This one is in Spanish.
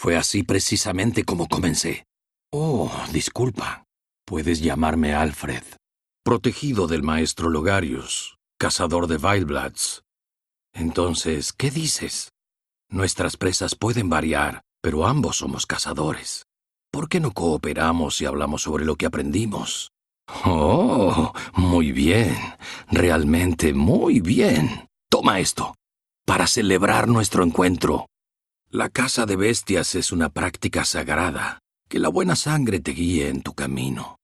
Fue así precisamente como comencé. Oh, disculpa. Puedes llamarme Alfred. Protegido del maestro Logarius, cazador de Wild-Bloods. Entonces, ¿qué dices? Nuestras presas pueden variar, pero ambos somos cazadores. ¿Por qué no cooperamos y hablamos sobre lo que aprendimos? Oh, muy bien. Realmente muy bien. Toma esto. Para celebrar nuestro encuentro. La caza de bestias es una práctica sagrada. Que la buena sangre te guíe en tu camino.